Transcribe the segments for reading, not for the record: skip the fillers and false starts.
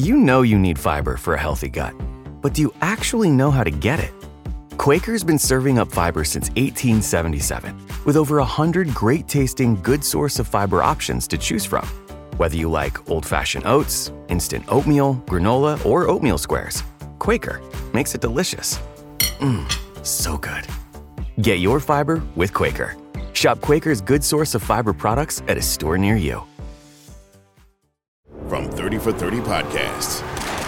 You know you need fiber for a healthy gut, but do you actually know how to get it? Quaker's been serving up fiber since 1877, with over 100 great-tasting, good source of fiber options to choose from. Whether you like old-fashioned oats, instant oatmeal, granola, or oatmeal squares, Quaker makes it delicious. So good. Get your fiber with Quaker. Shop Quaker's good source of fiber products at a store near you. From 30 for 30 Podcasts.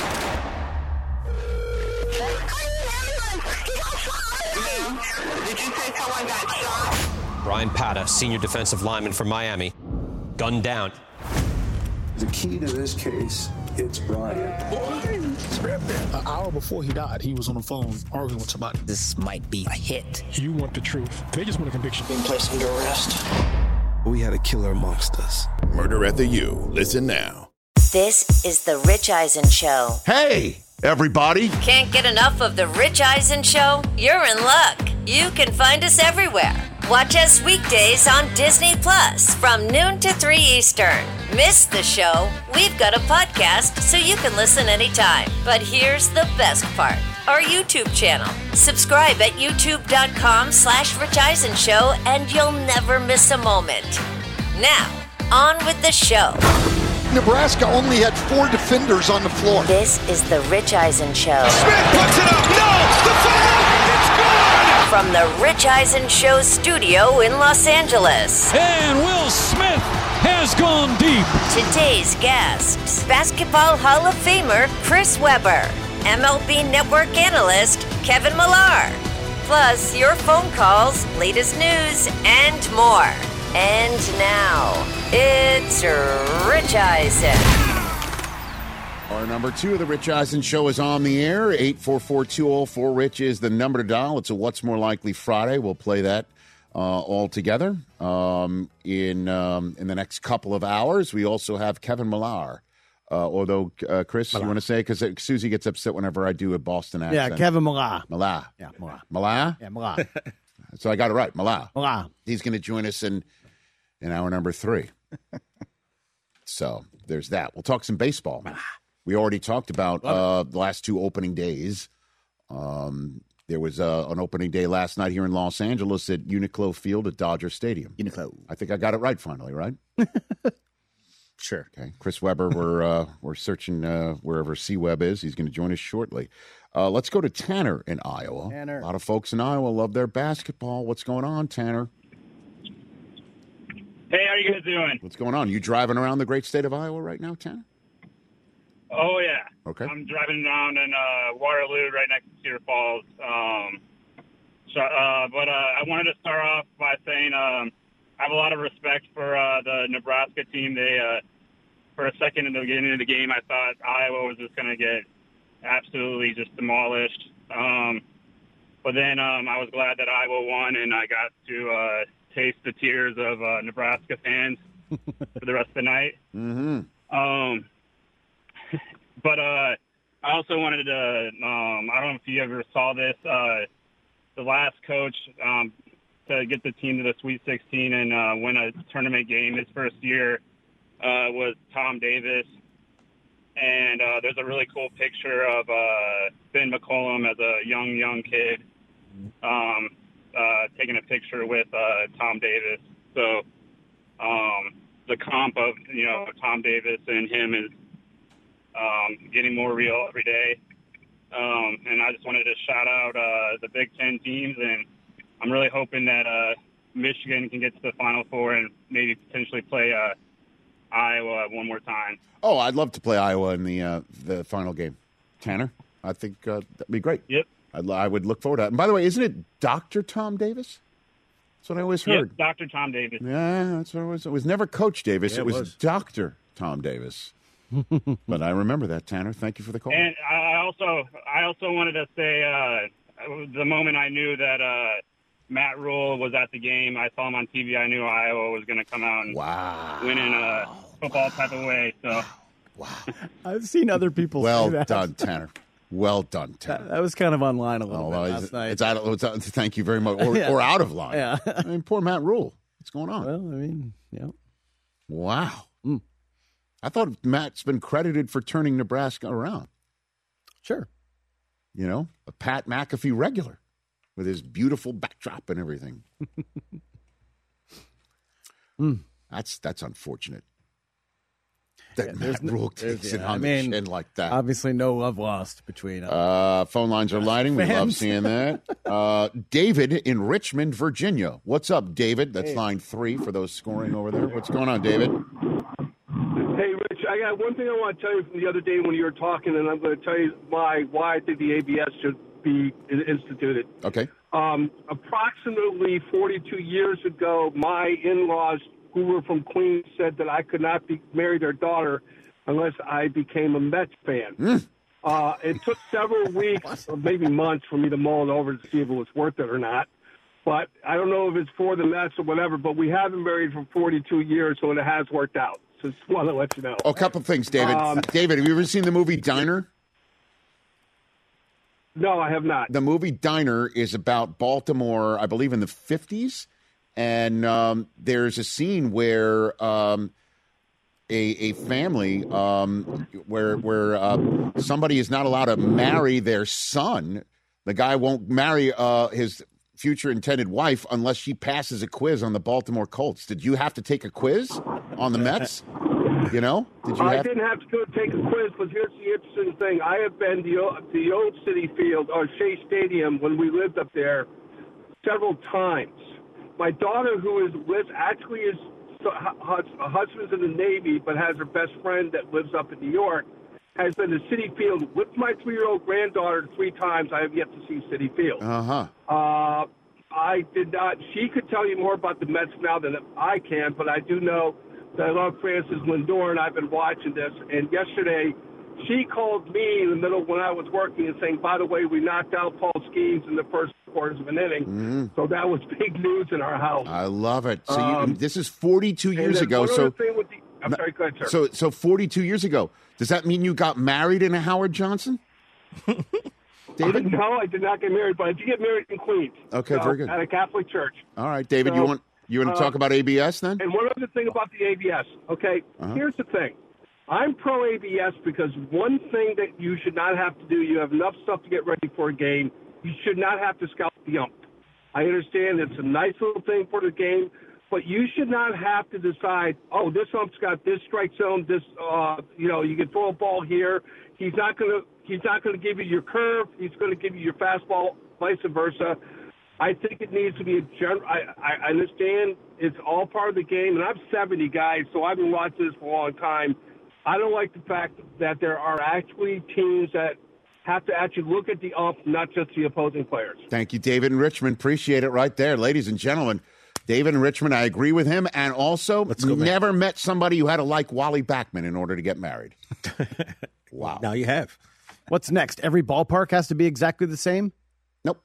Did you say someone got shot? Brian Pata, senior defensive lineman from Miami, gunned down. The key to this case, it's Brian. An hour before he died, he was on the phone arguing with somebody. This might be a hit. You want the truth. They just want a conviction. Being placed under arrest. We had a killer amongst us. Murder at the U. Listen now. This is The Rich Eisen Show. Hey, everybody. Can't get enough of The Rich Eisen Show? You're in luck. You can find us everywhere. Watch us weekdays on Disney Plus from noon to 3 Eastern. Miss the show? We've got a podcast so you can listen anytime. But here's the best part. Our YouTube channel. Subscribe at youtube.com/Rich Eisen Show and you'll never miss a moment. Now, on with the show. Nebraska only had 4 defenders on the floor. This is The Rich Eisen Show. Smith puts it up. No! The follow! It's good! From the Rich Eisen Show studio in Los Angeles. And Will Smith has gone deep. Today's guests, Basketball Hall of Famer Chris Webber, MLB Network analyst Kevin Millar, plus your phone calls, latest news, and more. And now, it's Rich Eisen. Our number 2 of the Rich Eisen Show is on the air. 844-204-RICH is the number to dial. It's a What's More Likely Friday. We'll play that all together in the next couple of hours. We also have Kevin Millar. Although, Chris, you want to say? Because Susie gets upset whenever I do a Boston accent. Yeah, Kevin Millar. Millar. Yeah, Millar. Millar? Yeah, Millar. So I got it right. Millar. Millar. He's going to join us in hour number 3. So there's that. We'll talk some baseball. We already talked about the last 2 opening days. There was an opening day last night here in Los Angeles at Uniqlo Field at Dodger Stadium. Uniqlo. I think I got it right finally, right? Sure. Okay. Chris Webber, we're searching wherever C-Web is. He's going to join us shortly. Let's go to Tanner in Iowa. Tanner. A lot of folks in Iowa love their basketball. What's going on, Tanner? Hey, how are you guys doing? What's going on? You driving around the great state of Iowa right now, Tanner? Oh, yeah. Okay. I'm driving around in Waterloo right next to Cedar Falls. But I wanted to start off by saying I have a lot of respect for the Nebraska team. They, for a second in the beginning of the game, I thought Iowa was just going to get absolutely just demolished. But then I was glad that Iowa won, and I got to taste the tears of Nebraska fans for the rest of the night. Mm-hmm. But I also wanted to, I don't know if you ever saw this, the last coach to get the team to the Sweet 16 and win a tournament game his first year was Tom Davis. And there's a really cool picture of Ben McCollum as a young kid taking a picture with Tom Davis. So the comp of, Tom Davis and him is getting more real every day. And I just wanted to shout out the Big Ten teams, and I'm really hoping that Michigan can get to the Final Four and maybe potentially play Iowa one more time. Oh, I'd love to play Iowa in the final game. Tanner, I think that'd be great. Yep. I would look forward to that. And by the way, isn't it Dr. Tom Davis? That's what I always heard. Yep, Dr. Tom Davis. Yeah, that's what it was. It was never Coach Davis. Yeah, it was Dr. Tom Davis. But I remember that, Tanner. Thank you for the call. And I also wanted to say the moment I knew that Matt Rule was at the game, I saw him on TV. I knew Iowa was going to come out and win in a football type of way. So, wow. I've seen other people say Well that. done, Tanner. Well done, Tanner. That was kind of online a little bit last night. Thank you very much. Or out of line. Yeah. I mean, poor Matt Rule. What's going on? Well, I mean, yeah. Wow. I thought Matt's been credited for turning Nebraska around. Sure. You know, a Pat McAfee regular with his beautiful backdrop and everything. That's unfortunate. That Matt Rule takes it on the chin like that. Obviously, no love lost between us. Phone lines are lighting. We love seeing that. David in Richmond, Virginia. What's up, David? That's line 3 for those scoring over there. What's going on, David? Hey, Rich, I got one thing I want to tell you from the other day when you were talking, and I'm going to tell you why I think the ABS should be instituted. Okay. Approximately 42 years ago, my in-laws who were from Queens said that I could not marry their daughter unless I became a Mets fan. It took several weeks or maybe months for me to mull it over to see if it was worth it or not. But I don't know if it's for the Mets or whatever, but we have been married for 42 years, so it has worked out. So just want to let you know. A couple things, David. David, have you ever seen the movie Diner? No, I have not. The movie Diner is about Baltimore, I believe, in the 50s. And there's a scene where a family where somebody is not allowed to marry their son. The guy won't marry his future intended wife unless she passes a quiz on the Baltimore Colts. Did you have to take a quiz on the Mets? You know? I didn't have to go take a quiz, but here's the interesting thing. I have been to the old City Field, or Shea Stadium, when we lived up there several times. My daughter, who actually is her husband's in the Navy, but has her best friend that lives up in New York, has been to Citi Field with my 3-year-old granddaughter 3 times. I have yet to see Citi Field. I did not. She could tell you more about the Mets now than I can, but I do know that I love Francis Lindor, and I've been watching this. And yesterday, she called me in the middle when I was working and saying, by the way, we knocked out Paul Skeens in the first quarters of an inning. So that was big news in our house. I love it. So this is 42 years ago. I'm sorry, go ahead, sir. So 42 years ago. Does that mean you got married in a Howard Johnson? David? No, I did not get married, but I did get married in Queens. Okay, very good. At a Catholic church. All right, David, you want to talk about ABS then? And one other thing about the ABS, okay? Here's the thing. I'm pro-ABS because one thing that you should not have to do, you have enough stuff to get ready for a game, you should not have to scout the ump. I understand it's a nice little thing for the game, but you should not have to decide, oh, this ump's got this strike zone, this, you can throw a ball here. He's not going to give you your curve. He's going to give you your fastball, vice versa. I think it needs to be a general. I understand it's all part of the game, and I'm 70, guys, so I've been watching this for a long time. I don't like the fact that there are actually teams that have to actually look at the ump, not just the opposing players. Thank you, David in Richmond. Appreciate it right there. Ladies and gentlemen, David in Richmond, I agree with him. And also, never met somebody who had to like Wally Backman in order to get married. Wow. Now you have. What's next? Every ballpark has to be exactly the same? Nope.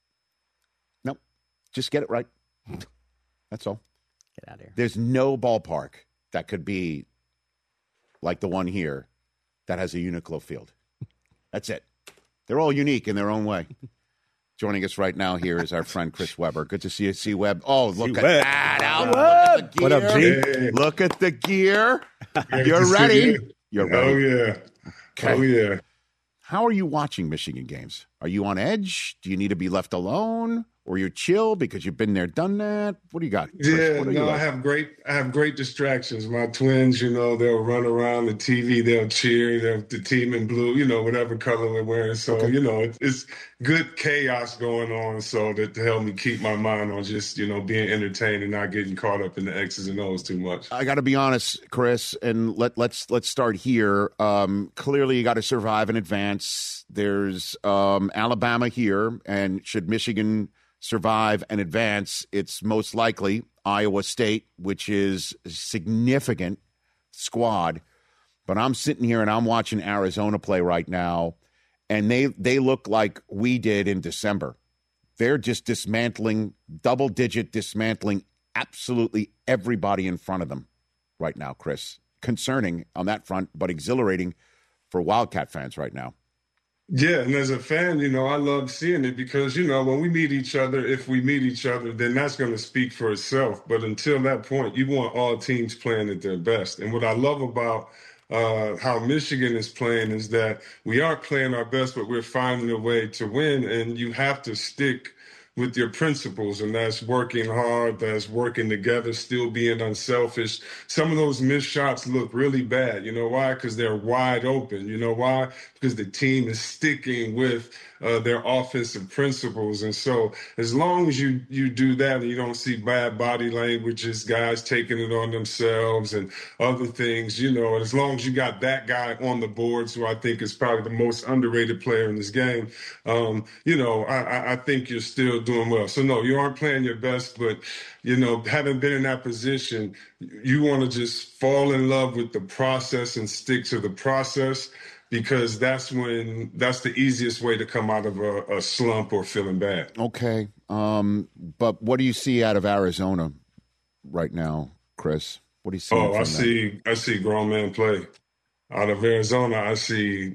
Just get it right. That's all. Get out of here. There's no ballpark that could be like the one here that has a Uniqlo field. That's it. They're all unique in their own way. Joining us right now here is our friend Chris Webber. Good to see you, C. Webb. Oh, look at that. Look at the gear. What up, G? Hey. Look at the gear. You're ready. You're ready. Oh, yeah. Okay. Oh, yeah. How are you watching Michigan games? Are you on edge? Do you need to be left alone? Or you're chill because you've been there, done that? What do you got? Yeah, I have great distractions. My twins, they'll run around the TV, they'll cheer, the team in blue, whatever color we're wearing. So, it's good chaos going on. So to help me keep my mind on just, being entertained and not getting caught up in the X's and O's too much. I got to be honest, Chris, and let's start here. Clearly, you got to survive in advance. There's Alabama here, and should Michigan survive and advance, it's most likely Iowa State, which is a significant squad. But I'm sitting here and I'm watching Arizona play right now, and they look like we did in December. They're just dismantling, double-digit dismantling absolutely everybody in front of them right now, Chris. Concerning on that front, but exhilarating for Wildcat fans right now. Yeah, and as a fan, I love seeing it because, when we meet each other, if we meet each other, then that's going to speak for itself. But until that point, you want all teams playing at their best. And what I love about how Michigan is playing is that we aren't playing our best, but we're finding a way to win. And you have to stick with your principles, and that's working hard, that's working together, still being unselfish. Some of those missed shots look really bad. You know why? Because they're wide open. You know why? Because the team is sticking with their offensive principles. And so as long as you do that and you don't see bad body language, just guys taking it on themselves and other things, and as long as you got that guy on the boards, who I think is probably the most underrated player in this game, I think you're still doing well. So no, you aren't playing your best, but having been in that position, you want to just fall in love with the process and stick to the process, because that's the easiest way to come out of a slump or feeling bad. Okay. But what do you see out of Arizona right now, Chris? What do you see? I see grown men play. Out of Arizona, I see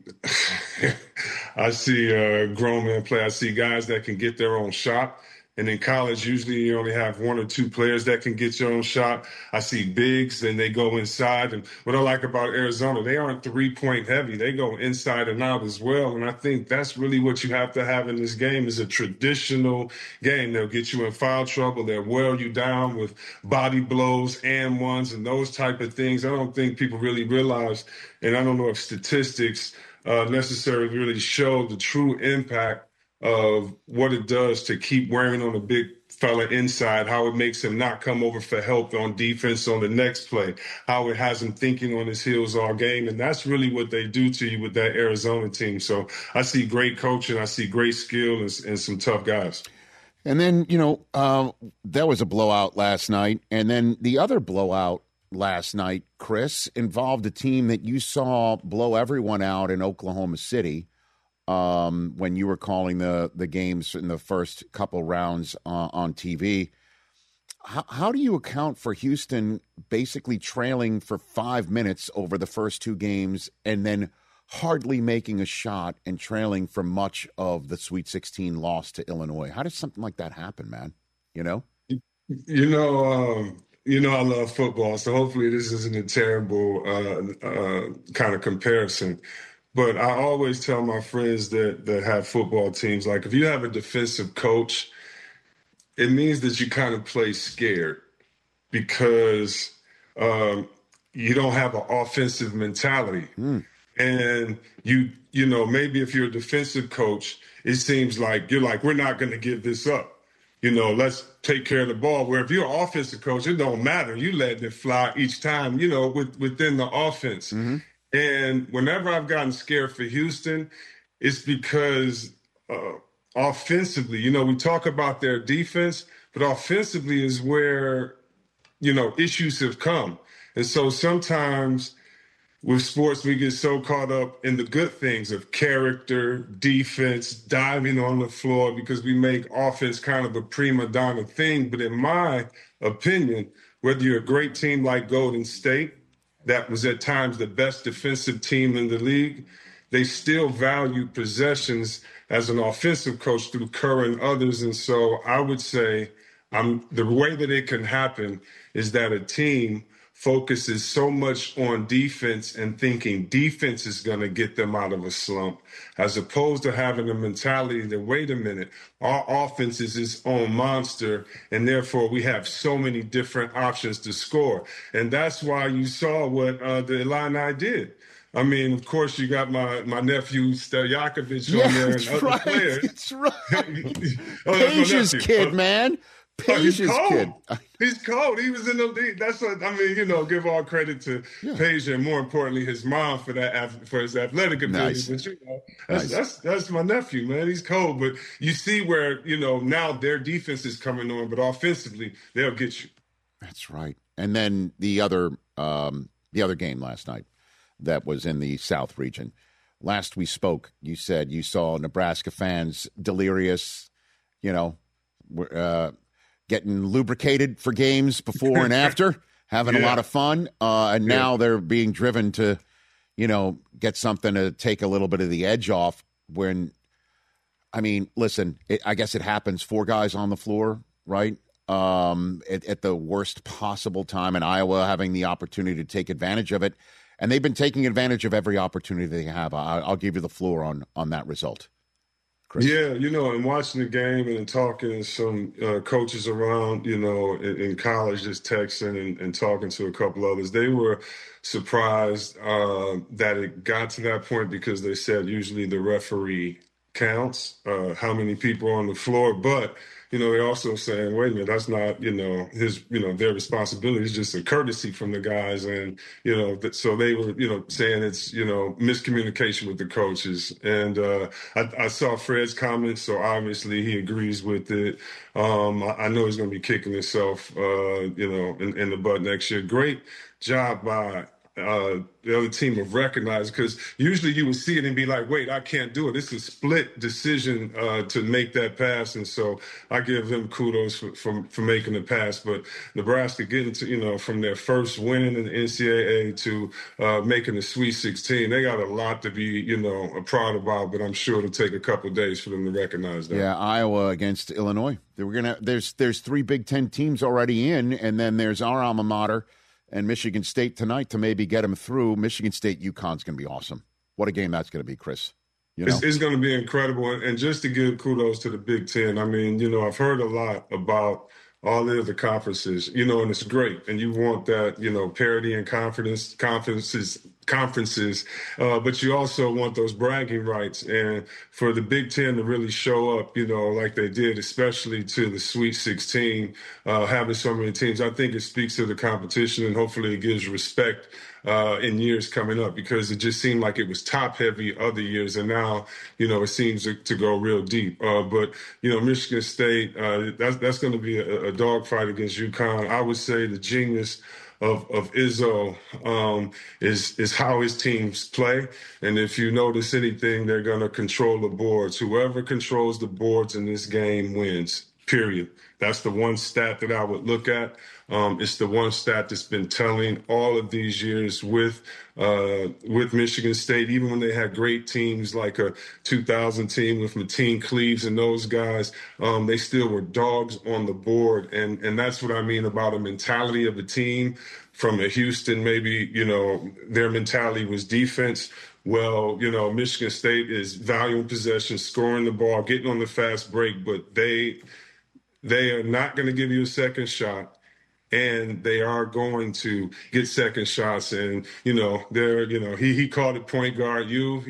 grown men play. I see guys that can get their own shot. And in college, usually you only have one or two players that can get your own shot. I see bigs, and they go inside. And what I like about Arizona, they aren't three-point heavy. They go inside and out as well. And I think that's really what you have to have in this game, is a traditional game. They'll get you in foul trouble. They'll wear you down with body blows and ones and those type of things. I don't think people really realize, and I don't know if statistics necessarily really show the true impact of what it does to keep wearing on a big fella inside, how it makes him not come over for help on defense on the next play, how it has him thinking on his heels all game. And that's really what they do to you with that Arizona team. So I see great coaching, I see great skill, and some tough guys. And then, that was a blowout last night. And then the other blowout last night, Chris, involved a team that you saw blow everyone out in Oklahoma City. When you were calling the games in the first couple rounds on TV. How do you account for Houston basically trailing for 5 minutes over the first two games and then hardly making a shot and trailing for much of the Sweet 16 loss to Illinois? How does something like that happen, man? I love football, so hopefully this isn't a terrible kind of comparison. But I always tell my friends that have football teams, like, if you have a defensive coach, it means that you kind of play scared, because you don't have an offensive mentality. And maybe if you're a defensive coach, it seems like you're like, we're not going to give this up. Let's take care of the ball. Where if you're an offensive coach, it don't matter. You letting it fly each time, within the offense. Mm-hmm. And whenever I've gotten scared for Houston, it's because offensively, we talk about their defense, but offensively is where, issues have come. And so sometimes with sports, we get so caught up in the good things of character, defense, diving on the floor, because we make offense kind of a prima donna thing. But in my opinion, whether you're a great team like Golden State, that was at times the best defensive team in the league, they still value possessions as an offensive coach through Kerr and others. And so I would say the way that it can happen is that a team focuses so much on defense and thinking defense is going to get them out of a slump, as opposed to having a mentality that, wait a minute, our offense is its own monster, and therefore we have so many different options to score. And that's why you saw what the Illini did. I mean, of course, you got my nephew Stojakovic on there and other players. That's right. Peja's kid, man. Peja's kid. He's cold. He was in the league. That's what I mean. Give all credit to Peja, and more importantly, his mom for his athletic ability. Nice. But that's my nephew, man. He's cold. But you see where now their defense is coming on, but offensively they'll get you. That's right. And then the other game last night that was in the South region. Last we spoke, you said you saw Nebraska fans delirious, getting lubricated for games before and after, having a lot of fun. And now they're being driven to, get something to take a little bit of the edge off when, listen, I guess it happens. 4 guys on the floor, right? At the worst possible time, in Iowa having the opportunity to take advantage of it. And they've been taking advantage of every opportunity they have. I'll give you the floor on that result. Chris. Yeah, and watching the game and talking to some coaches around, in college, just texting and talking to a couple others, they were surprised that it got to that point because they said usually the referee counts how many people are on the floor. But, they're also saying, wait a minute, that's not, their responsibility. It's just a courtesy from the guys. And, so they were, saying it's, miscommunication with the coaches. And I saw Fred's comments, so obviously he agrees with it. I know he's going to be kicking himself, in the butt next year. Great job by the other team of recognizing, because usually you would see it and be like, wait, I can't do it. This is a split decision to make that pass. And so I give them kudos for making the pass. But Nebraska getting to, from their first win in the NCAA to making the Sweet 16, they got a lot to be, proud about, but I'm sure it'll take a couple of days for them to recognize that. Yeah, Iowa against Illinois. There's 3 Big Ten teams already in, and then there's our alma mater and Michigan State tonight to maybe get them through. Michigan State, UConn's going to be awesome. What a game that's going to be, Chris. It's going to be incredible. And just to give kudos to the Big Ten, I mean, I've heard a lot about all the other conferences, and it's great. And you want that, parity and conferences, but you also want those bragging rights. And for the Big Ten to really show up, like they did, especially to the Sweet 16, having so many teams, I think it speaks to the competition, and hopefully it gives respect in years coming up, because it just seemed like it was top heavy other years. And now, it seems to go real deep. But, Michigan State, that's going to be a dogfight against UConn. I would say the genius of Izzo is how his teams play. And if you notice anything, they're going to control the boards. Whoever controls the boards in this game wins, period. That's the one stat that I would look at. It's the one stat that's been telling all of these years with Michigan State, even when they had great teams like a 2000 team with Mateen Cleaves and those guys, they still were dogs on the board. And that's what I mean about a mentality of a team. From a Houston, maybe, their mentality was defense. Well, Michigan State is valuing possession, scoring the ball, getting on the fast break, but they are not going to give you a second shot. And they are going to get second shots, and he called it point guard.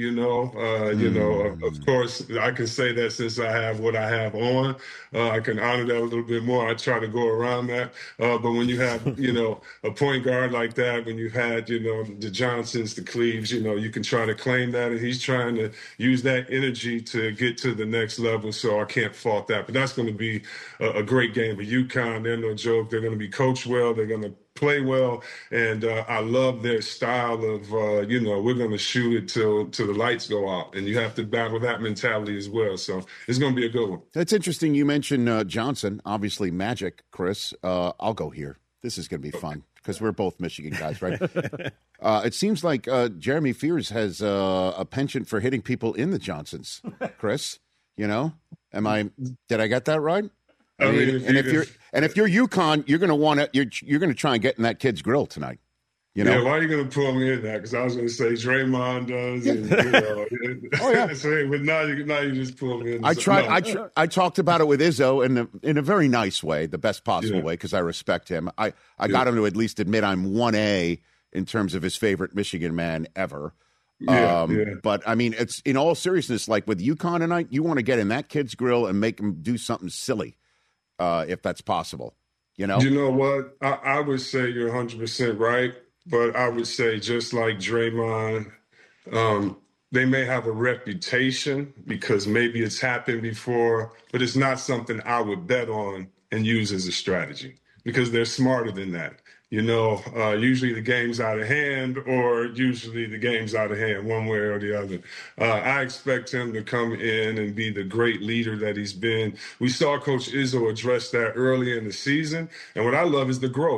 Of course, I can say that since I have what I have on, I can honor that a little bit more. I try to go around that, but when you have a point guard like that, when you've had the Johnsons, the Cleaves, you can try to claim that, and he's trying to use that energy to get to the next level. So I can't fault that. But that's going to be a great game. But UConn, they're no joke. They're going to be coached well, they're going to play well, and I love their style of we're going to shoot it till the lights go out, and you have to battle that mentality as well. So it's going to be a good one. That's interesting. You mentioned Johnson, obviously Magic, Chris. I'll go here. This is going to be fun because we're both Michigan guys, right? It seems like Jeremy Fears has a penchant for hitting people in the Johnsons. Chris, did I get that right? If you're UConn, you're going to want to you're going to try and get in that kid's grill tonight. Yeah, why are you going to pull me in that? Because I was going to say Draymond does. And, Oh yeah. But now you just pull me in. I talked about it with Izzo in a very nice way, the best possible way, because I respect him. I got him to at least admit I'm 1A in terms of his favorite Michigan man ever. But I mean, it's in all seriousness, like with UConn tonight, you want to get in that kid's grill and make him do something silly. If that's possible, You know what? I would say you're 100% right, but I would say just like Draymond, they may have a reputation because maybe it's happened before, but it's not something I would bet on and use as a strategy because they're smarter than that. Usually the game's out of hand or usually the game's out of hand one way or the other. I expect him to come in and be the great leader that he's been. We saw Coach Izzo address that early in the season. And what I love is the growth.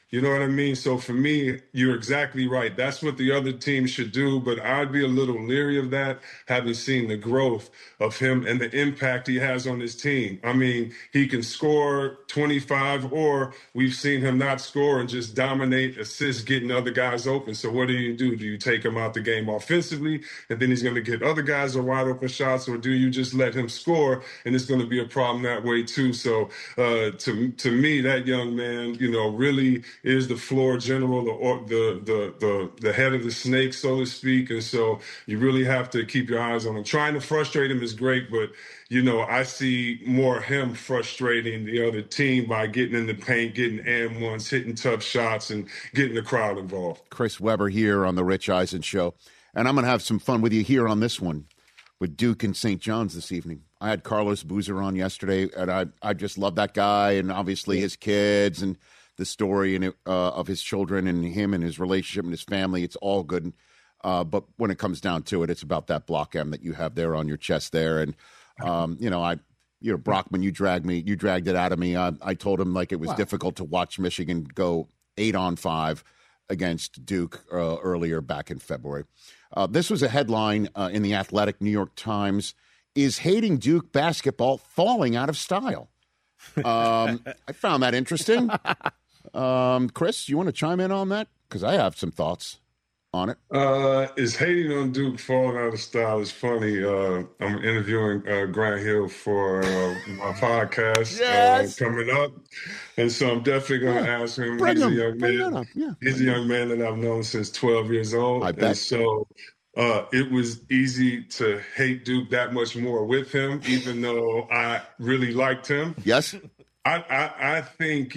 You know what I mean? So for me, you're exactly right. That's what the other team should do, but I'd be a little leery of that, having seen the growth of him and the impact he has on his team. I mean, he can score 25, or we've seen him not score and just dominate, assist, getting other guys open. So what do? Do you take him out the game offensively, and then he's going to get other guys a wide open shots, or do you just let him score, and it's going to be a problem that way too? So to me, that young man, really is the floor general, the head of the snake, so to speak. And so you really have to keep your eyes on him. Trying to frustrate him is great, but I see more him frustrating the other team by getting in the paint, getting and ones, hitting tough shots, and getting the crowd involved. Chris Webber here on the Rich Eisen Show. And I'm going to have some fun with you here on this one with Duke and St. John's this evening. I had Carlos Boozer on yesterday, and I just love that guy, and obviously his kids and the story of his children and him and his relationship and his family. It's all good. But when it comes down to it, it's about that block M that you have there on your chest there. And, Brockman, you dragged it out of me. I told him it was difficult to watch Michigan go 8-on-5 against Duke earlier back in February. This was a headline in the Athletic, New York Times. Is hating Duke basketball falling out of style? I found that interesting. Chris, you want to chime in on that? Because I have some thoughts on it. Is hating on Duke falling out of style is funny. I'm interviewing Grant Hill for my podcast coming up. And so I'm definitely going to ask him. He's a young man. He's a young man that I've known since 12 years old. I bet. And so it was easy to hate Duke that much more with him, even though I really liked him. Yes. I think,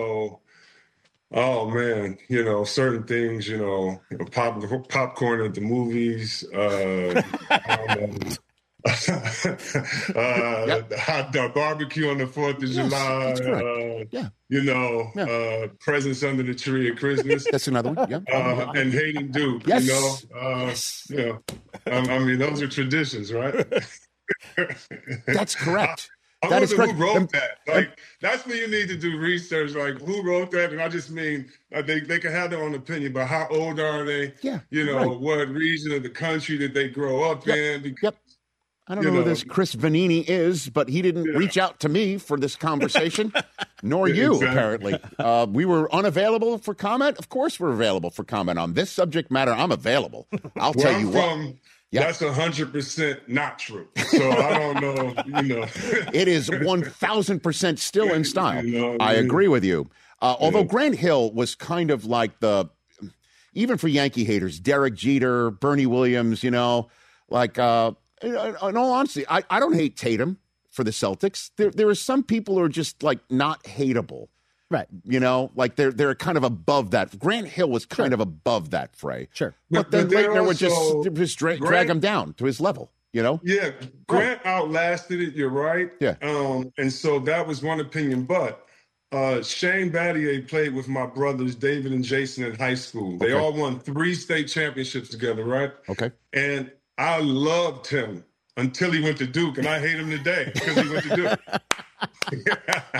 oh man, certain things, popcorn at the movies, the hot dog barbecue on the 4th of July, presents under the tree at Christmas. That's another one. Yeah. And hating Duke, I mean, those are traditions, right? That's correct. I wonder who wrote that. That's when you need to do research. Who wrote that? And I just mean they can have their own opinion, but how old are they? Yeah. What region of the country did they grow up in? Because, I don't know who this Chris Vanini is, but he didn't reach out to me for this conversation, nor you, apparently. We were unavailable for comment. Of course we're available for comment on this subject matter. I'm available. I'll tell you what. That's 100% not true. So I don't know, It is 1,000% still in style. I agree with you. Although Grant Hill was kind of like even for Yankee haters, Derek Jeter, Bernie Williams, in all honesty, I don't hate Tatum for the Celtics. There are some people who are just not hateable. Right. They're kind of above that. Grant Hill was kind of above that fray. Sure. But then Leitner would just drag him down to his level, Yeah. Grant outlasted it. You're right. Yeah. And so that was one opinion. But Shane Battier played with my brothers, David and Jason, in high school. They all won 3 state championships together, right? Okay. And I loved him until he went to Duke, and I hate him today because he went to Duke.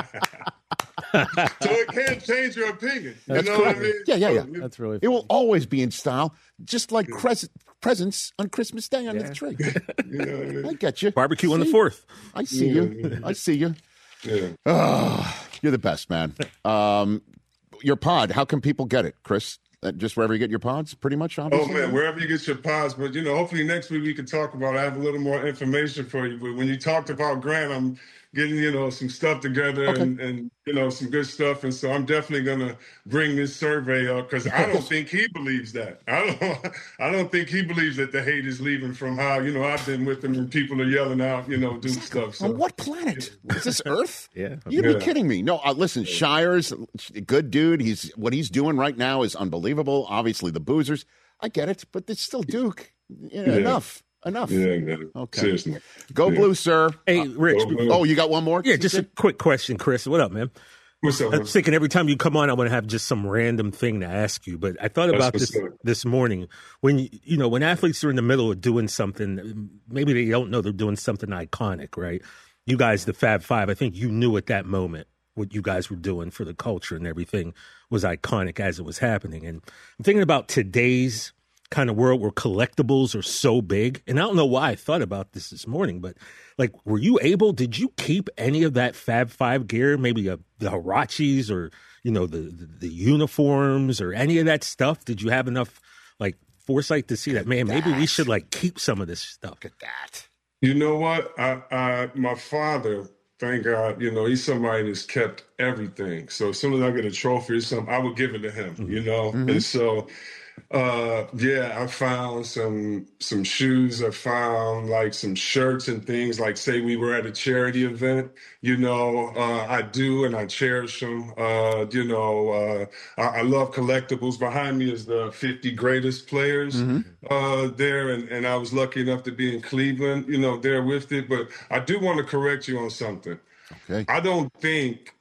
So it can't change your opinion. You know what I mean? Yeah. That's really funny. It will always be in style, just like presents on Christmas Day under the tree. I get you. Barbecue on the 4th. I see you. I see you. Yeah. Oh, you're the best, man. Your pod, how can people get it, Chris? Just wherever you get your pods, pretty much, obviously? Oh, man, wherever you get your pods. But, hopefully next week we can talk about I have a little more information for you. But when you talked about Grant, I'm getting, some stuff together and some good stuff. And so I'm definitely going to bring this survey up because I don't think he believes that. I don't think he believes that the hate is leaving from how, I've been with him and people are yelling out, doing stuff. So. On what planet? Is this Earth? Yeah. You'd be kidding me. No, listen, Shire's a good dude. What he's doing right now is unbelievable. Obviously, the boozers. I get it, but it's still Duke. Enough. Yeah, man. Okay. Seriously. Go Blue, sir. Hey, Rich. You got one more? Yeah, just a quick question, Chris. What up, man? What's up? I was thinking every time you come on, I want to have just some random thing to ask you. But I thought about this morning. When when athletes are in the middle of doing something, maybe they don't know they're doing something iconic, right? You guys, the Fab Five, I think you knew at that moment what you guys were doing for the culture and everything was iconic as it was happening. And I'm thinking about today's kind of world where collectibles are so big. And I don't know why I thought about this morning, but like, did you keep any of that Fab Five gear, maybe the Huaraches or, the uniforms or any of that stuff? Did you have enough like foresight to see that, man, maybe we should like keep some of this stuff? Look at that. You know what? My father, thank God, he's somebody that's kept everything. So as soon as I get a trophy or something, I would give it to him, And so, I found some shoes. I found like some shirts and things. Like, say we were at a charity event, I do, and I cherish them. I love collectibles. Behind me is the 50 greatest players there, and I was lucky enough to be in Cleveland, there with it. But I do want to correct you on something. Okay. I don't think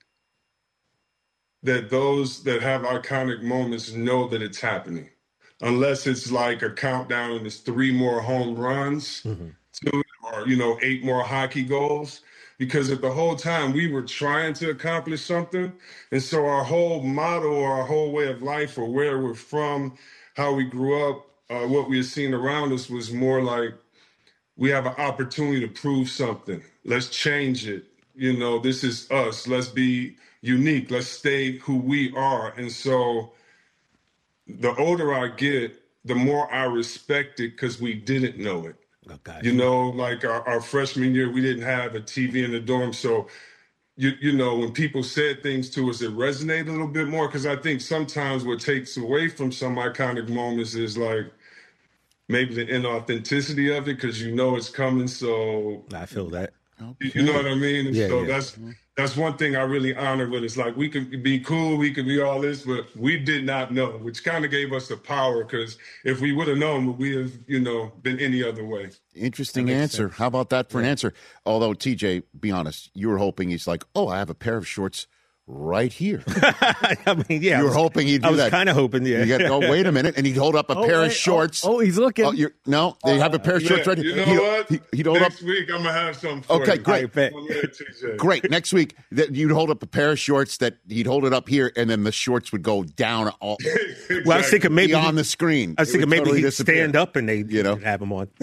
that those that have iconic moments know that it's happening. Unless it's like a countdown and it's 3 more home runs, 2 or 8 more hockey goals. Because at the whole time we were trying to accomplish something. And so our whole motto, our whole way of life, or where we're from, how we grew up, what we had seen around us was more like, we have an opportunity to prove something. Let's change it. This is us. Let's be unique. Let's stay who we are. And so the older I get, the more I respect it because we didn't know it. Okay. Like our freshman year, we didn't have a TV in the dorm. So, when people said things to us, it resonated a little bit more, because I think sometimes what takes away from some iconic moments is like maybe the inauthenticity of it, because it's coming. So I feel that. You know what I mean? And so yeah. That's one thing I really honor with it. It's like, we could be cool, we could be all this, but we did not know, which kind of gave us the power, because if we would have known, we'd have, been any other way. Interesting answer. Sense. How about that for an answer? Although, TJ, be honest, you were hoping he's like, I have a pair of shorts right here. I mean, yeah. You were hoping he'd do that. I was kind of hoping, yeah. You got, wait a minute, and he'd hold up a pair of shorts. He's looking. They have a pair of shorts right here. You know what? He'd hold Next week, I'm going to have something for Okay, you. great. Great. Next week, you'd hold up a pair of shorts that he'd hold it up here, and then the shorts would go down all Exactly. Well, I was thinking maybe on the screen. I was thinking maybe he'd stand up and they'd have him on.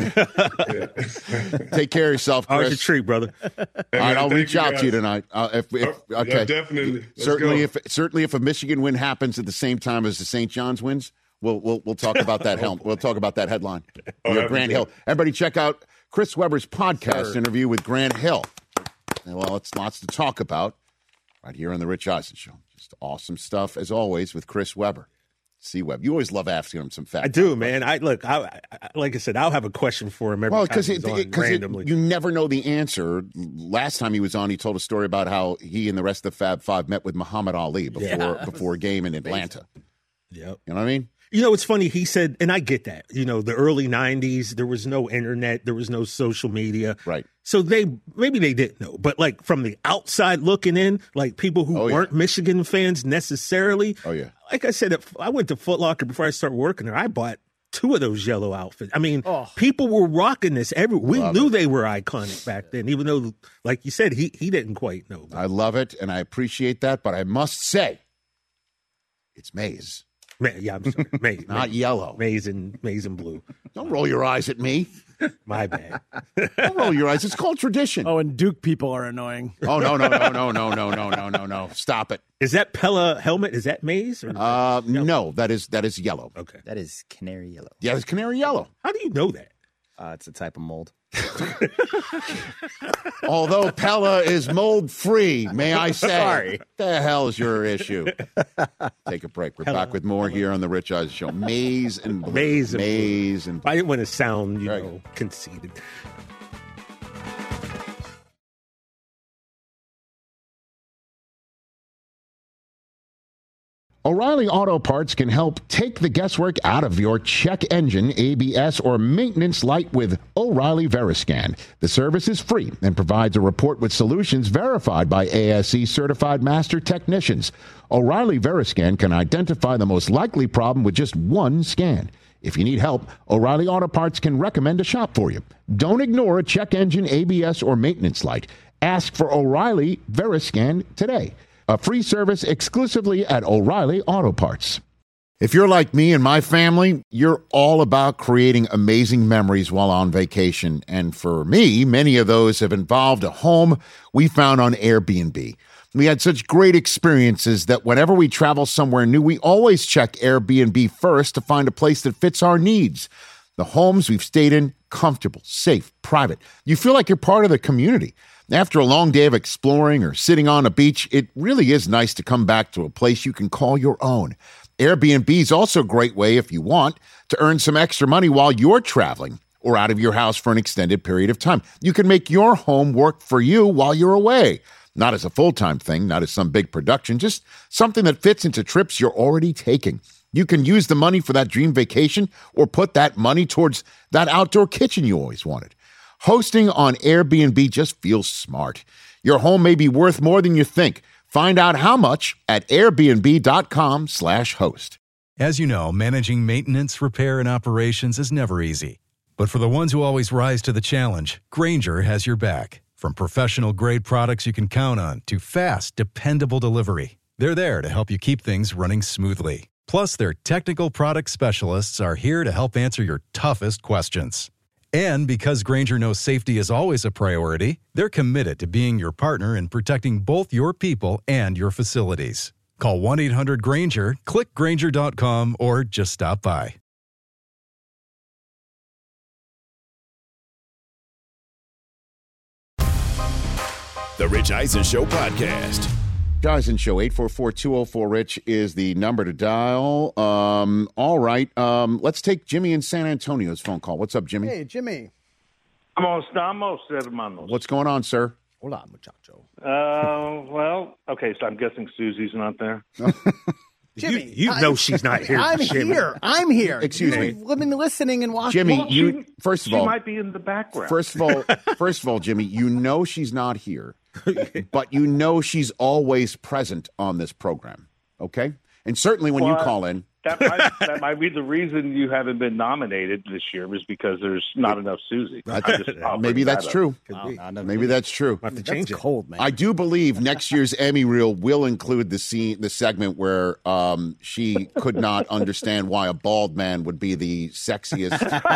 Take care of yourself, Chris. Always a treat, brother. All right, I'll reach out to you tonight. Okay. Yeah, definitely. Certainly, if a Michigan win happens at the same time as the St. John's wins, we'll talk about that. We'll talk about that headline. Grant Hill. Everybody, check out Chris Webber's podcast interview with Grant Hill. Well, it's lots to talk about right here on the Rich Eisen Show. Just awesome stuff as always with Chris Webber. C-Web. You always love asking him some facts. I do, man. Like I said, I'll have a question for him every time he's on randomly. You never know the answer. Last time he was on, he told a story about how he and the rest of the Fab Five met with Muhammad Ali before a game in Atlanta. Yep. You know what I mean? It's funny. He said, and I get that, the early 90s, there was no internet, there was no social media. Right. So maybe they didn't know, but like from the outside looking in, like people who weren't Michigan fans necessarily. Oh, yeah. Like I said, I went to Foot Locker before I started working there. I bought 2 of those yellow outfits. I mean, people were rocking this We knew they were iconic back then, even though, like you said, he didn't quite know. I love it, and I appreciate that, but I must say, it's maize. Yeah, I'm sorry. Maize. Not yellow. Maize and blue. Don't roll your eyes at me. My bad. Don't roll your eyes. It's called tradition. Oh, and Duke people are annoying. Oh, no. Stop it. Is that Pella helmet? Is that maize? Or no, that is yellow. Okay. That is canary yellow. Yeah, it's canary yellow. How do you know that? It's a type of mold. Although Pella is mold-free, may I say. Sorry. What the hell is your issue? Take a break. We're back with more here on the Rich Eisen Show. Maize and blue. Maize and blue. I didn't want to sound, conceited. O'Reilly Auto Parts can help take the guesswork out of your check engine, ABS, or maintenance light with O'Reilly Veriscan. The service is free and provides a report with solutions verified by ASE certified master technicians. O'Reilly Veriscan can identify the most likely problem with just one scan. If you need help, O'Reilly Auto Parts can recommend a shop for you. Don't ignore a check engine, ABS, or maintenance light. Ask for O'Reilly Veriscan today. A free service exclusively at O'Reilly Auto Parts. If you're like me and my family, you're all about creating amazing memories while on vacation. And for me, many of those have involved a home we found on Airbnb. We had such great experiences that whenever we travel somewhere new, we always check Airbnb first to find a place that fits our needs. The homes we've stayed in, comfortable, safe, private. You feel like you're part of the community. After a long day of exploring or sitting on a beach, it really is nice to come back to a place you can call your own. Airbnb is also a great way, if you want, to earn some extra money while you're traveling or out of your house for an extended period of time. You can make your home work for you while you're away. Not as a full-time thing, not as some big production, just something that fits into trips you're already taking. You can use the money for that dream vacation or put that money towards that outdoor kitchen you always wanted. Hosting on Airbnb just feels smart. Your home may be worth more than you think. Find out how much at airbnb.com/host. As you know, managing maintenance, repair, and operations is never easy. But for the ones who always rise to the challenge, Grainger has your back. From professional-grade products you can count on to fast, dependable delivery, they're there to help you keep things running smoothly. Plus, their technical product specialists are here to help answer your toughest questions. And because Grainger knows safety is always a priority, they're committed to being your partner in protecting both your people and your facilities. Call 1-800-GRAINGER, click Grainger.com, or just stop by. The Rich Eisen Show podcast. Eisen Show, 844-204-RICH is the number to dial. All right. Let's take Jimmy in San Antonio's phone call. What's up, Jimmy? Hey, Jimmy. Estamos, hermanos. What's going on, sir? Hola, muchacho. Well, okay, so I'm guessing Susie's not there. Jimmy, you know she's not here. I'm Jimmy. here. I'm here. Excuse me. I've been listening and watching. Jimmy, Well, you first of all, she might be in the background. First of all, Jimmy, you know she's not here, but you know she's always present on this program. Okay, and certainly when you call in, that might be the reason you haven't been nominated this year, is because there's not enough Susie. Maybe that's true. Maybe that's true. I have to change it. Cold, man. I do believe next year's Emmy reel will include the segment where she could not understand why a bald man would be the sexiest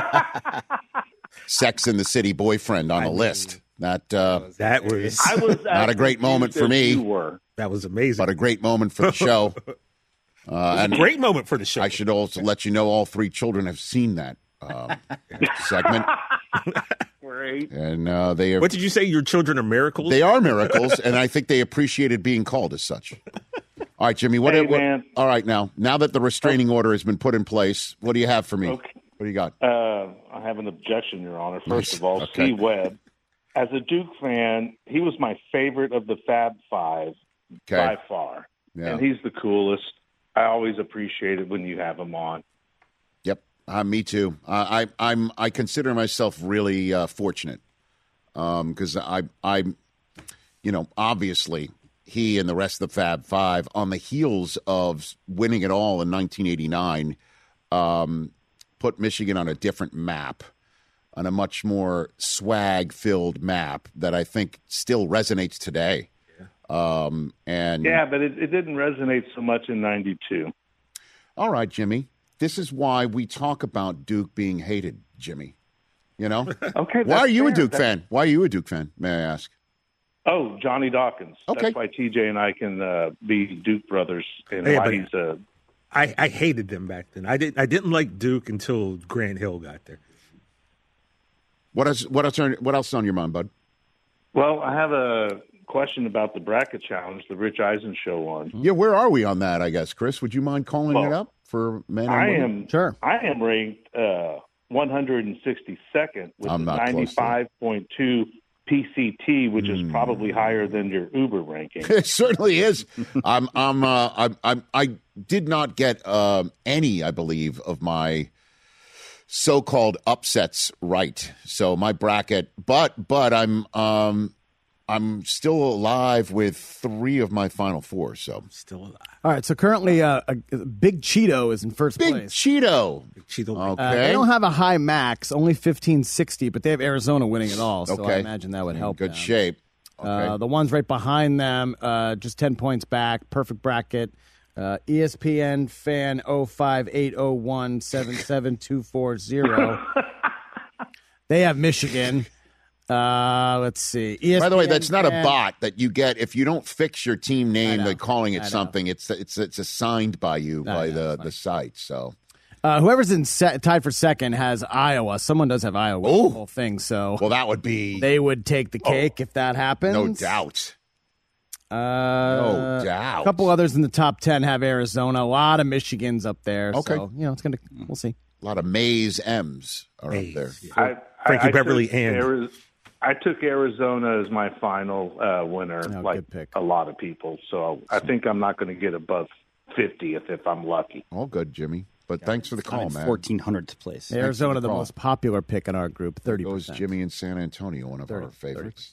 Sex in the City boyfriend on a list. That was not a great moment for me. That was amazing. But a great moment for the show. And a great moment for the show. I should also let you know all three children have seen that segment. Great. And they are. What did you say? Your children are miracles? They are miracles, and I think they appreciated being called as such. All right, Jimmy. What all right, now that the restraining order has been put in place, what do you have for me? Okay. What do you got? I have an objection, Your Honor. First of all, C. Webb. As a Duke fan, he was my favorite of the Fab Five by far. Yeah. And he's the coolest. I always appreciate it when you have him on. Yep, me too. I consider myself really fortunate because I'm obviously he and the rest of the Fab Five on the heels of winning it all in 1989 put Michigan on a different map, on a much more swag-filled map that I think still resonates today. But it didn't resonate so much in 92. All right, Jimmy. This is why we talk about Duke being hated, Jimmy. You know? Okay. Why are you a Duke fan? Why are you a Duke fan, may I ask? Oh, Johnny Dawkins. Okay. That's why TJ and I can be Duke brothers, and Yeah, why but he's a. I hated them back then. I didn't like Duke until Grant Hill got there. What else is on your mind, bud? Well, I have a question about the bracket challenge, the Rich Eisen show one. Yeah, where are we on that, I guess, Chris? Would you mind calling it up for men and women? Sure. I am ranked 162nd with a 95.2 PCT, which is probably higher than your Uber ranking. It certainly is. I did not get any, I believe, of my so-called upsets right. So my bracket, but I'm still alive with 3 of my final 4. So still alive. All right. So currently, Big Cheeto is in first place. Big Cheeto. Okay. They don't have a high max, only 1560, but they have Arizona winning it all. So Okay. I imagine that would help. Good shape. Okay. The ones right behind them, just 10 points back. Perfect bracket. ESPN fan 05801-77240. They have Michigan. Let's see. ESPN By the way, that's not a bot that you get if you don't fix your team name by calling it something. It's assigned by you by the site. So whoever's tied for second has Iowa. Someone does have Iowa. The whole thing. So that would be. They would take the cake if that happens. No doubt. No doubt. A couple others in the top 10 have Arizona. A lot of Michigans up there. Okay. So, it's going to, we'll see. A lot of Mays M's are up there. Frankie Beverly and I took Arizona as my final winner, like a lot of people. So I think I'm not going to get above 50th if I'm lucky. All good, Jimmy. But thanks for the call, man. 1400th place. Arizona, the most popular pick in our group, 30%. Goes Jimmy in San Antonio, one of our favorites.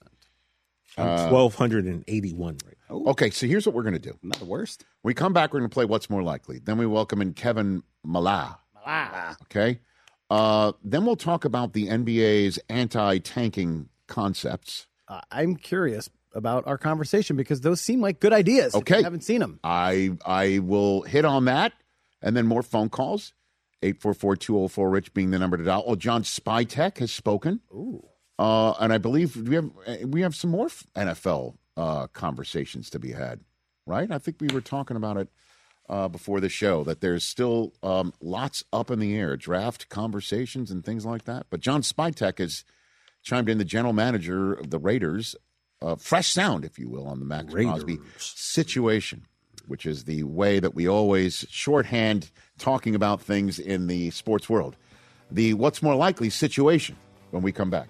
1,281 right now. Okay, so here's what we're going to do. Not the worst. We come back, we're going to play What's More Likely. Then we welcome in Kevin Mala. Okay? Then we'll talk about the NBA's anti-tanking concepts. I'm curious about our conversation because those seem like good ideas. Okay. I haven't seen them. I will hit on that, and then more phone calls. 844-204-RICH being the number to dial. Oh, John Spytek has spoken. Ooh. And I believe we have some more NFL conversations to be had, right? I think we were talking about it before the show, that there's still lots up in the air, draft conversations and things like that. But John Spytek has chimed in, the general manager of the Raiders, fresh sound, if you will, on the Max Crosby situation, which is the way that we always shorthand talking about things in the sports world. The What's More Likely situation when we come back.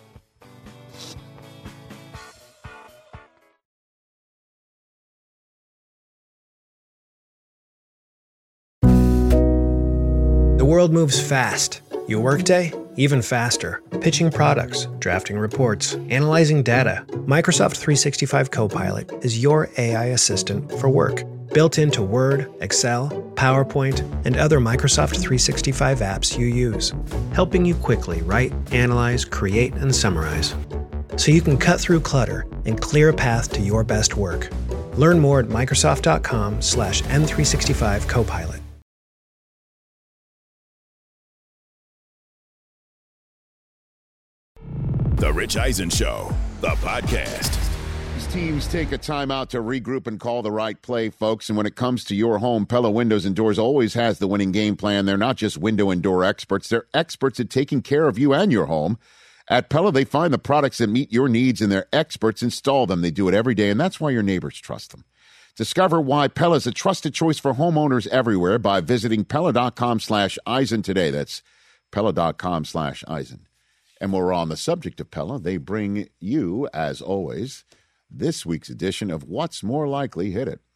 The world moves fast. Your workday, even faster. Pitching products, drafting reports, analyzing data. Microsoft 365 Copilot is your AI assistant for work. Built into Word, Excel, PowerPoint, and other Microsoft 365 apps you use. Helping you quickly write, analyze, create, and summarize. So you can cut through clutter and clear a path to your best work. Learn more at Microsoft.com/M365 Copilot. The Rich Eisen Show, the podcast. These teams take a time out to regroup and call the right play, folks. And when it comes to your home, Pella Windows and Doors always has the winning game plan. They're not just window and door experts. They're experts at taking care of you and your home. At Pella, they find the products that meet your needs, and their experts install them. They do it every day, and that's why your neighbors trust them. Discover why Pella is a trusted choice for homeowners everywhere by visiting Pella.com/Eisen today. That's Pella.com/Eisen. And while we're on the subject of Pella, they bring you, as always, this week's edition of What's More Likely. Hit it.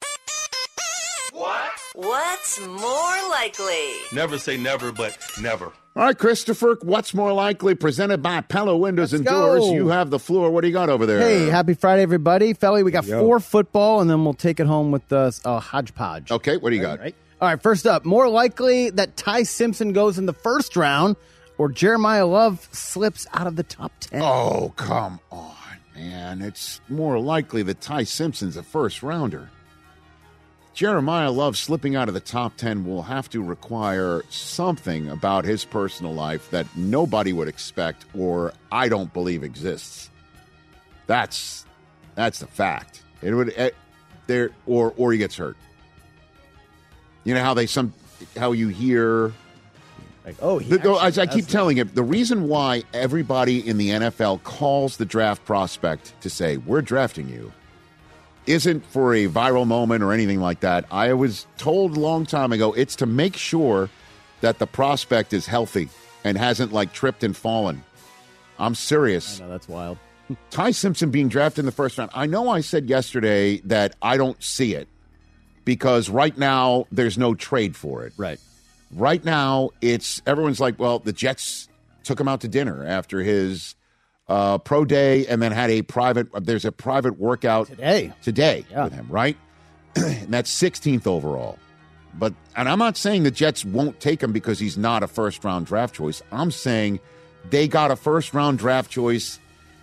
What's more likely? Never say never, but never. All right, Christopher, What's More Likely, presented by Pella Windows and Doors. You have the floor. What do you got over there? Hey, happy Friday, everybody. Felly, we got 4 football, and then we'll take it home with the hodgepodge. Okay, what do you got? All right, first up, more likely that Ty Simpson goes in the first round or Jeremiah Love slips out of the top 10. Oh, come on, man. It's more likely that Ty Simpson's a first-rounder. Jeremiah Love slipping out of the top 10 will have to require something about his personal life that nobody would expect or I don't believe exists. That's the fact. It would or he gets hurt. You know how you hear like, oh, as I keep telling you, the reason why everybody in the NFL calls the draft prospect to say, we're drafting you, isn't for a viral moment or anything like that. I was told a long time ago, it's to make sure that the prospect is healthy and hasn't, tripped and fallen. I'm serious. I know, that's wild. Ty Simpson being drafted in the first round. I know I said yesterday that I don't see it because right now there's no trade for it. Right. Right now, everyone's like, well, the Jets took him out to dinner after his pro day and then had there's a private workout today with him, right? And that's 16th overall. And I'm not saying the Jets won't take him because he's not a first-round draft choice. I'm saying they got a first-round draft choice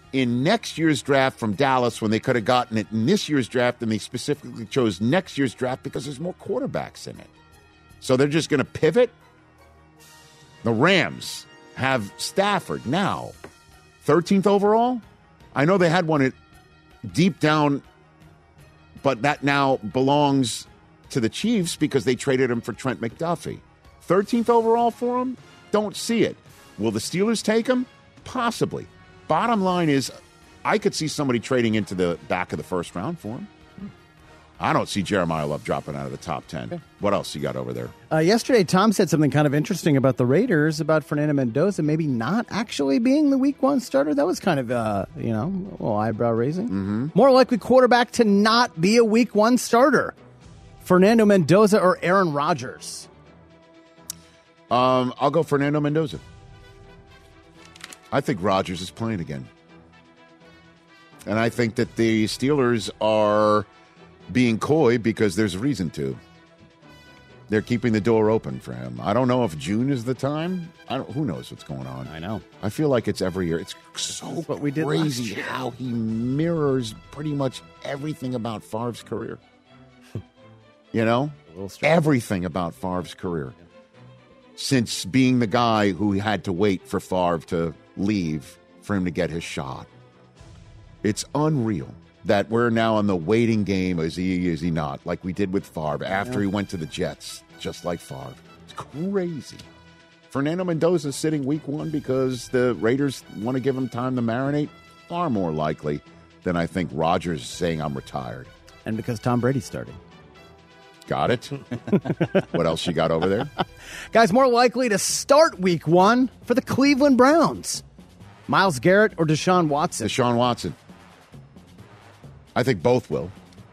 in next year's draft from Dallas when they could have gotten it in this year's draft, and they specifically chose next year's draft because there's more quarterbacks in it. So they're just going to pivot. The Rams have Stafford now, 13th overall. I know they had one at deep down, but that now belongs to the Chiefs because they traded him for Trent McDuffie. 13th overall for him? Don't see it. Will the Steelers take him? Possibly. Bottom line is, I could see somebody trading into the back of the first round for him. I don't see Jeremiah Love dropping out of the top 10. Okay. What else you got over there? Yesterday, Tom said something kind of interesting about the Raiders, about Fernando Mendoza maybe not actually being the week 1 starter. That was kind of, a little eyebrow raising. Mm-hmm. More likely quarterback to not be a week 1 starter. Fernando Mendoza or Aaron Rodgers? I'll go Fernando Mendoza. I think Rodgers is playing again. And I think that the Steelers are being coy because there's a reason to. They're keeping the door open for him. I don't know if June is the time. Who knows what's going on? I know. I feel like it's every year. It's so what we did crazy how he mirrors pretty much everything about Favre's career. Everything about Favre's career. Since being the guy who had to wait for Favre to leave for him to get his shot. It's unreal that we're now in the waiting game. Is he not? Like we did with Favre after he went to the Jets, just like Favre. It's crazy. Fernando Mendoza sitting week 1 because the Raiders want to give him time to marinate. Far more likely than I think Rodgers saying I'm retired. And because Tom Brady's starting. Got it. What else you got over there? Guys, more likely to start week 1 for the Cleveland Browns. Myles Garrett or Deshaun Watson? Deshaun Watson. I think both will.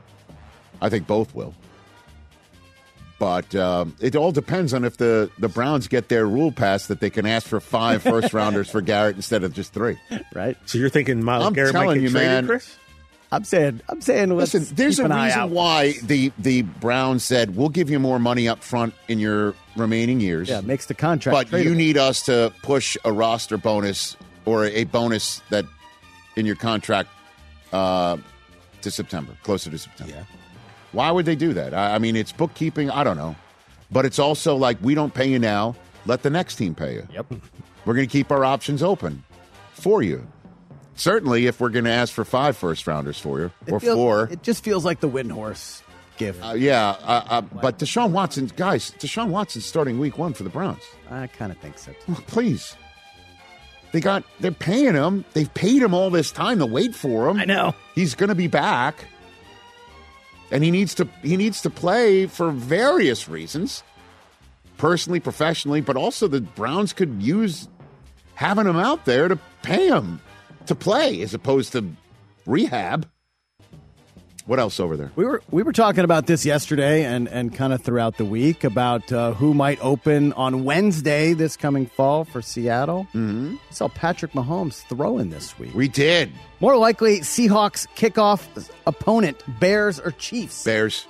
But it all depends on if the Browns get their rule passed that they can ask for 5 first-rounders for Garrett instead of just 3. Right? So you're thinking Myles Garrett might get traded, man, Chris? I'm saying. Listen, there's a reason reason why the Browns said we'll give you more money up front in your remaining years. Yeah, it makes the contract. But tradable. you need us to push a roster bonus or a bonus that in your contract to September, closer to September. Yeah. Why would they do that? I mean, it's bookkeeping. I don't know, but it's also like we don't pay you now. Let the next team pay you. Yep. We're going to keep our options open for you. Certainly, if we're going to ask for 5 first-rounders for you, or 4. It just feels like the Windhorse gift. But Deshaun Watson's starting week 1 for the Browns. I kind of think so, too. Oh, please. They're paying him. They've paid him all this time to wait for him. I know. He's going to be back. And he needs to play for various reasons. Personally, professionally, but also the Browns could use having him out there to pay him to play as opposed to rehab. What else over there? We were talking about this yesterday and kind of throughout the week about who might open on Wednesday this coming fall for Seattle. Mm-hmm. I saw Patrick Mahomes throwing this week. We did. More likely, Seahawks kickoff opponent, Bears or Chiefs? Bears.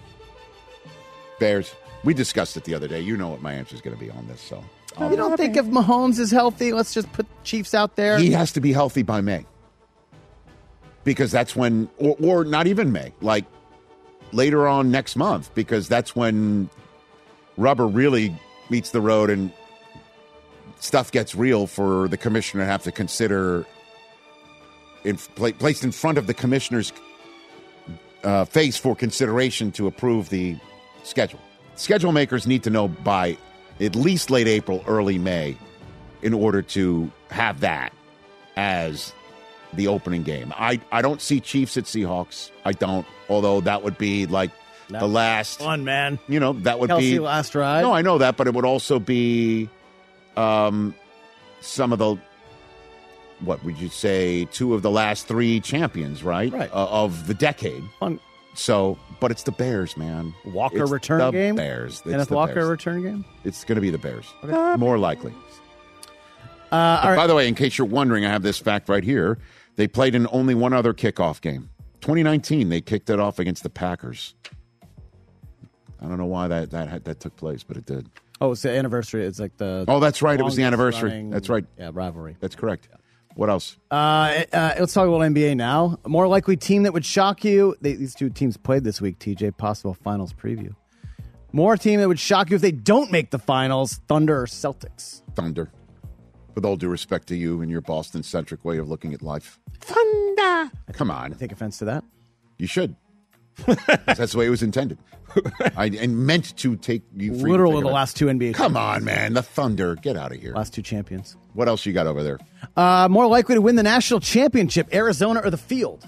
We discussed it the other day. You know what my answer is going to be on this. So you don't think if Mahomes is healthy, let's just put Chiefs out there? He has to be healthy by May. Because that's when, or not even May, like later on next month, because that's when rubber really meets the road and stuff gets real for the commissioner to have to consider, placed in front of the commissioner's face for consideration to approve the schedule. Schedule makers need to know by at least late April, early May, in order to have that as the opening game. I don't see Chiefs at Seahawks. I don't. Although that would be like the last fun, man. That would Kelsey be last ride. No, I know that, but it would also be some of the, what would you say, 2 of the last 3 champions, right? Of the decade. Fun. So, but it's the Bears, man. Walker it's return the game? Bears. Kenneth Walker Bears. return game? It's going to be the Bears. Okay. More likely. All right. By the way, in case you're wondering, I have this fact right here. They played in only one other kickoff game. 2019, they kicked it off against the Packers. I don't know why that took place, but it did. Oh, it's the anniversary. It's like the... Oh, that's right. It was the anniversary. That's right. Yeah, rivalry. That's correct. What else? Let's talk about NBA now. A more likely team that would shock you. These two teams played this week, TJ. Possible finals preview. More team that would shock you if they don't make the finals, Thunder or Celtics? Thunder. With all due respect to you and your Boston-centric way of looking at life. Thunder. Come on. I take offense to that. You should. That's the way it was intended. I meant to take you for literally the last two NBA Come on, man. The Thunder. Get out of here. Last two champions. What else you got over there? More likely to win the national championship, Arizona or the Field?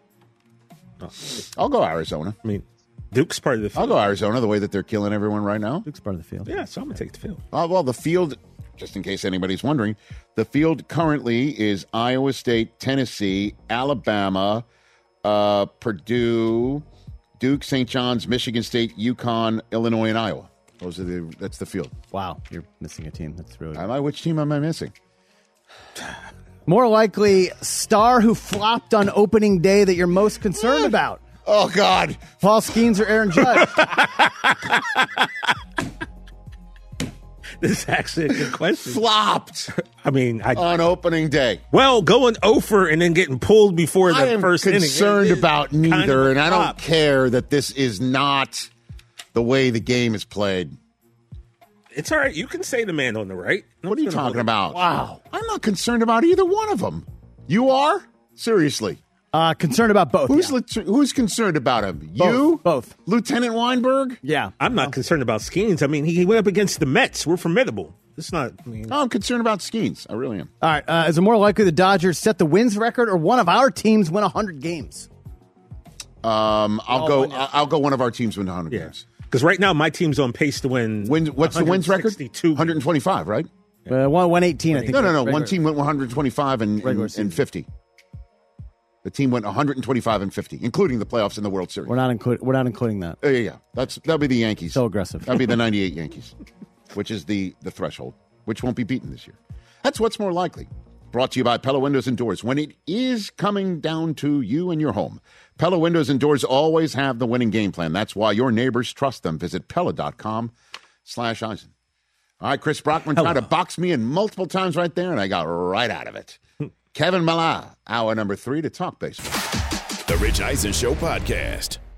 I'll go Arizona. I mean, Duke's part of the Field. I'll go Arizona the way that they're killing everyone right now. Duke's part of the Field. Yeah, so I'm going to take the Field. Well, the Field, just in case anybody's wondering, the Field currently is Iowa State, Tennessee, Alabama, Purdue, Duke, St. John's, Michigan State, UConn, Illinois, and Iowa. That's the Field. Wow, you're missing a team. That's really Which team am I missing? More likely, star who flopped on opening day that you're most concerned about. Oh, God. Paul Skeens or Aaron Judge? This is actually a good question. Flopped. I mean, on opening day. Well, going over and then getting pulled before the first inning. I am concerned about neither, and I don't care that this is not the way the game is played. It's all right. You can say the man on the right. What are you talking about? Wow. I'm not concerned about either one of them. You are? Seriously. Concerned about both. Who's concerned about him? You? Both. Lieutenant Weinberg? Yeah. I'm not concerned about Skeens. I mean, he went up against the Mets. We're formidable. It's not. I'm concerned about Skeens. I really am. All right. Is it more likely the Dodgers set the wins record or one of our teams win 100 games? I'll go one of our teams win 100 games. Because right now my team's on pace to win. What's the wins record? 125, right? 118, I think. No. One team went 125 and 50. The team went 125 and 50, including the playoffs in the World Series. We're not including that. Yeah. That'll be the Yankees. So aggressive. That'll be the 98 Yankees, which is the threshold, which won't be beaten this year. That's what's more likely. Brought to you by Pella Windows and Doors. When it is coming down to you and your home, Pella Windows and Doors always have the winning game plan. That's why your neighbors trust them. Visit Pella.com/Eisen. All right, Chris Brockman tried to box me in multiple times right there, and I got right out of it. Kevin Millar, hour number 3 to talk baseball. The Rich Eisen Show podcast.